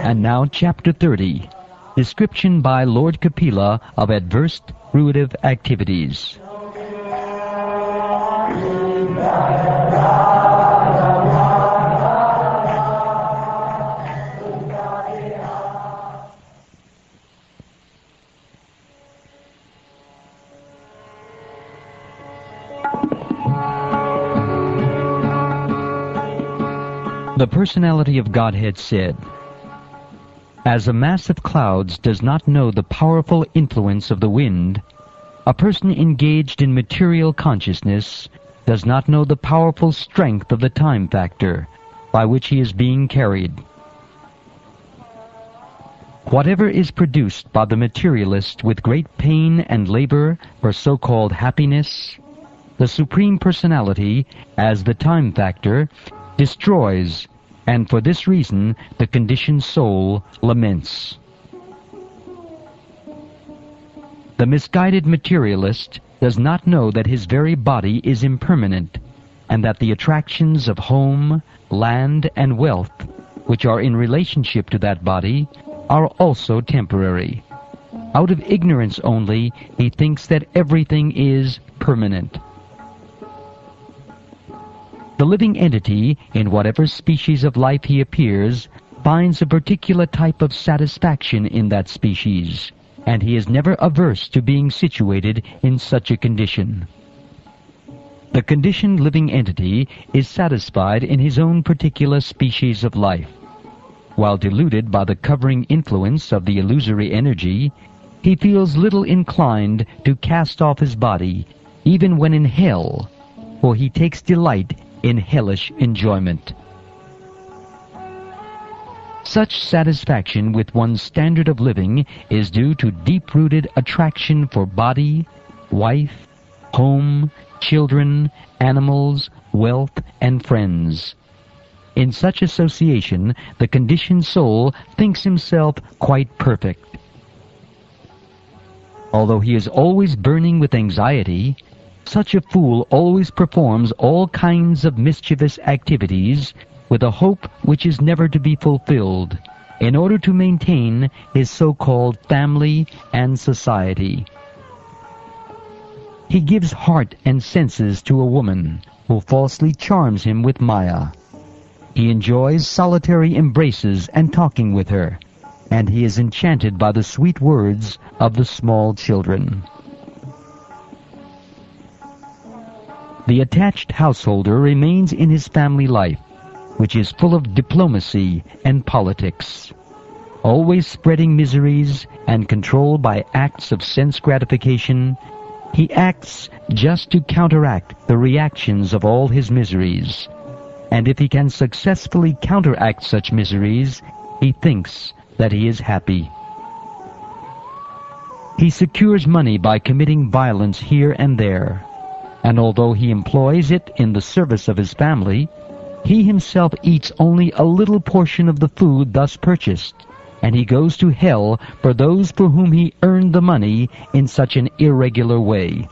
And now Chapter 30, Description by Lord Kapila of Adverse Fruitive Activities. The Personality of Godhead said, "As a mass of clouds does not know the powerful influence of the wind, a person engaged in material consciousness does not know the powerful strength of the time factor by which he is being carried. Whatever is produced by the materialist with great pain and labor for so-called happiness, the Supreme Personality, as the time factor, destroys, and for this reason the conditioned soul laments." The misguided materialist does not know that his very body is impermanent, and that the attractions of home, land, and wealth, which are in relationship to that body, are also temporary. Out of ignorance only, he thinks that everything is permanent. The living entity, in whatever species of life he appears, finds a particular type of satisfaction in that species, and he is never averse to being situated in such a condition. The conditioned living entity is satisfied in his own particular species of life. While deluded by the covering influence of the illusory energy, he feels little inclined to cast off his body, even when in hell, for he takes delight in hellish enjoyment. Such satisfaction with one's standard of living is due to deep-rooted attraction for body, wife, home, children, animals, wealth, and friends. In such association, the conditioned soul thinks himself quite perfect. Although he is always burning with anxiety, such a fool always performs all kinds of mischievous activities with a hope which is never to be fulfilled, in order to maintain his so-called family and society. He gives heart and senses to a woman who falsely charms him with Maya. He enjoys solitary embraces and talking with her, and he is enchanted by the sweet words of the small children. The attached householder remains in his family life, which is full of diplomacy and politics. Always spreading miseries and controlled by acts of sense gratification, he acts just to counteract the reactions of all his miseries. And if he can successfully counteract such miseries, he thinks that he is happy. He secures money by committing violence here and there, and although he employs it in the service of his family, he himself eats only a little portion of the food thus purchased, and he goes to hell for those for whom he earned the money in such an irregular way.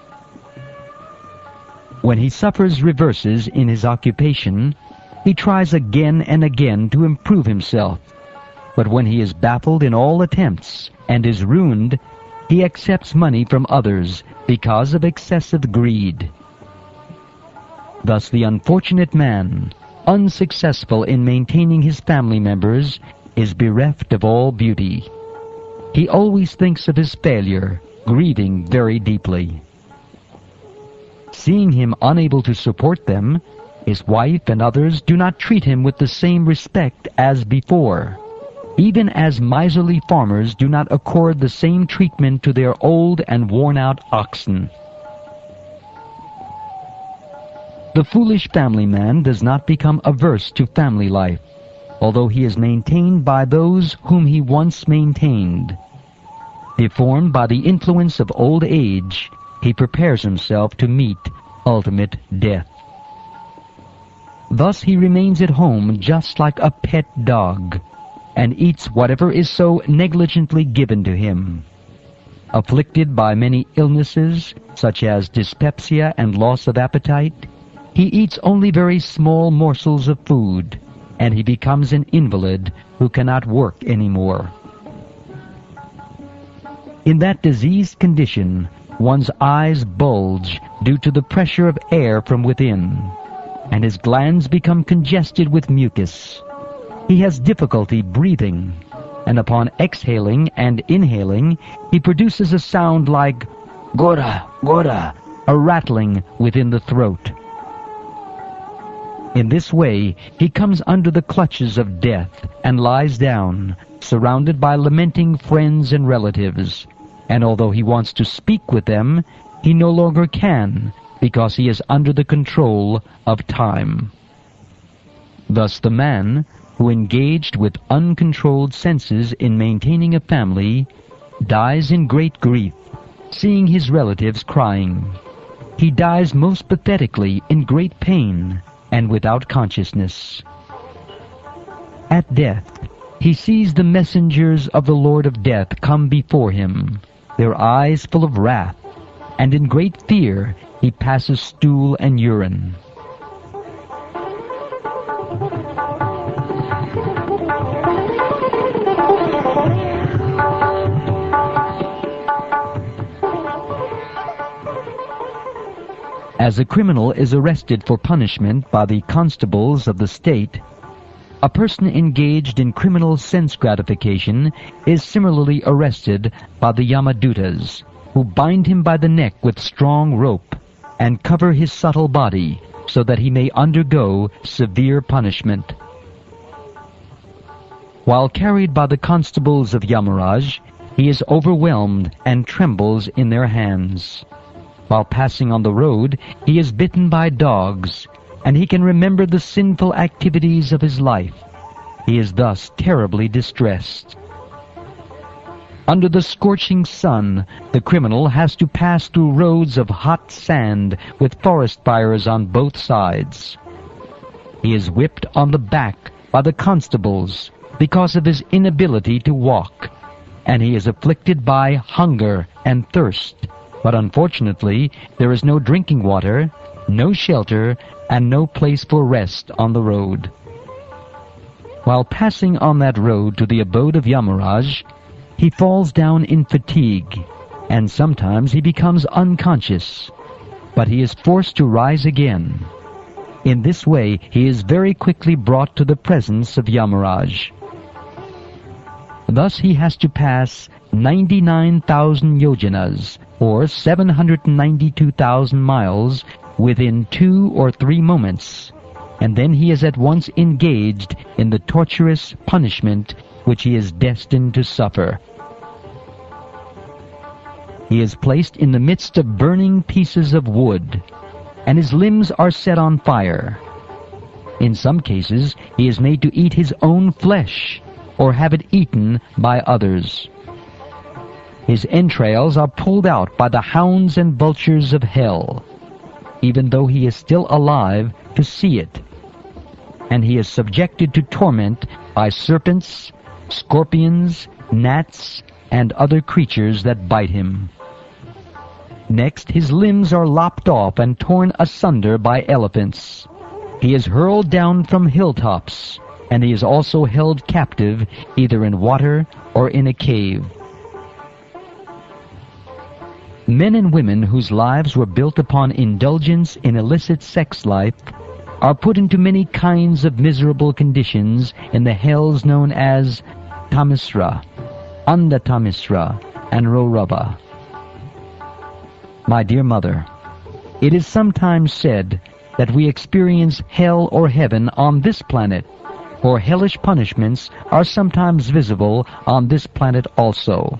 When he suffers reverses in his occupation, he tries again and again to improve himself, but when he is baffled in all attempts and is ruined, he accepts money from others because of excessive greed. Thus the unfortunate man, unsuccessful in maintaining his family members, is bereft of all beauty. He always thinks of his failure, grieving very deeply. Seeing him unable to support them, his wife and others do not treat him with the same respect as before, even as miserly farmers do not accord the same treatment to their old and worn-out oxen. The foolish family man does not become averse to family life, although he is maintained by those whom he once maintained. Deformed by the influence of old age, he prepares himself to meet ultimate death. Thus he remains at home just like a pet dog, and eats whatever is so negligently given to him. Afflicted by many illnesses, such as dyspepsia and loss of appetite, he eats only very small morsels of food, and he becomes an invalid who cannot work anymore. In that diseased condition, one's eyes bulge due to the pressure of air from within, and his glands become congested with mucus. He has difficulty breathing, and upon exhaling and inhaling, he produces a sound like gora, gora, a rattling within the throat. In this way, he comes under the clutches of death and lies down, surrounded by lamenting friends and relatives, and although he wants to speak with them, he no longer can, because he is under the control of time. Thus the man, who engaged with uncontrolled senses in maintaining a family, dies in great grief, seeing his relatives crying. He dies most pathetically in great pain and without consciousness. At death, he sees the messengers of the Lord of Death come before him, their eyes full of wrath, and in great fear he passes stool and urine. As a criminal is arrested for punishment by the constables of the state, a person engaged in criminal sense gratification is similarly arrested by the Yamadutas, who bind him by the neck with strong rope and cover his subtle body so that he may undergo severe punishment. While carried by the constables of Yamaraj, he is overwhelmed and trembles in their hands. While passing on the road, he is bitten by dogs, and he can remember the sinful activities of his life. He is thus terribly distressed. Under the scorching sun, the criminal has to pass through roads of hot sand with forest fires on both sides. He is whipped on the back by the constables because of his inability to walk, and he is afflicted by hunger and thirst. But unfortunately, there is no drinking water, no shelter, and no place for rest on the road. While passing on that road to the abode of Yamaraj, he falls down in fatigue, and sometimes he becomes unconscious, but he is forced to rise again. In this way, he is very quickly brought to the presence of Yamaraj. Thus he has to pass 99,000 yojanas, or 792,000 miles, within 2 or 3 moments, and then he is at once engaged in the torturous punishment which he is destined to suffer. He is placed in the midst of burning pieces of wood, and his limbs are set on fire. In some cases, he is made to eat his own flesh, or have it eaten by others. His entrails are pulled out by the hounds and vultures of hell, even though he is still alive to see it. And he is subjected to torment by serpents, scorpions, gnats, and other creatures that bite him. Next, his limbs are lopped off and torn asunder by elephants. He is hurled down from hilltops, and he is also held captive either in water or in a cave. Men and women whose lives were built upon indulgence in illicit sex life are put into many kinds of miserable conditions in the hells known as Tamisra, Andatamisra, and Rorava. My dear mother, it is sometimes said that we experience hell or heaven on this planet, for hellish punishments are sometimes visible on this planet also.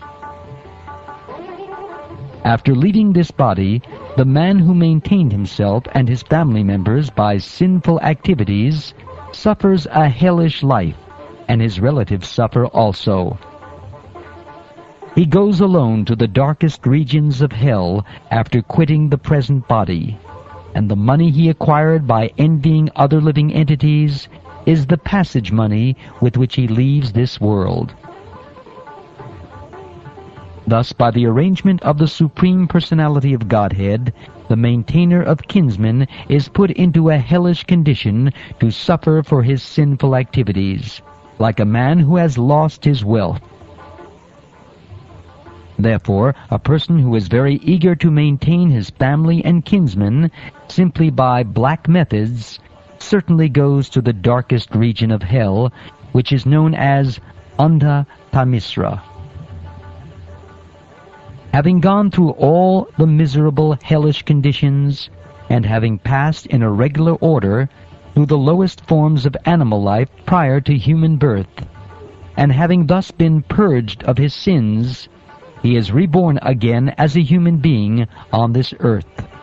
After leaving this body, the man who maintained himself and his family members by sinful activities suffers a hellish life, and his relatives suffer also. He goes alone to the darkest regions of hell after quitting the present body, and the money he acquired by envying other living entities is the passage money with which he leaves this world. Thus, by the arrangement of the Supreme Personality of Godhead, the maintainer of kinsmen is put into a hellish condition to suffer for his sinful activities, like a man who has lost his wealth. Therefore, a person who is very eager to maintain his family and kinsmen simply by black methods certainly goes to the darkest region of hell, which is known as Anda Tamisra. Having gone through all the miserable hellish conditions, and having passed in a regular order through the lowest forms of animal life prior to human birth, and having thus been purged of his sins, he is reborn again as a human being on this earth.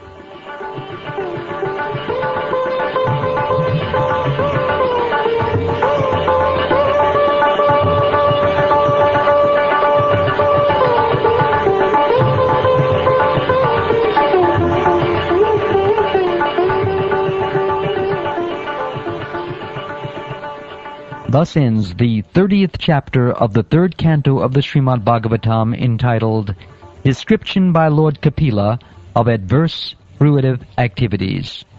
Thus ends the 30th chapter of the 3rd canto of the Srimad Bhagavatam, entitled Description by Lord Kapila of Adverse Fruitive Activities.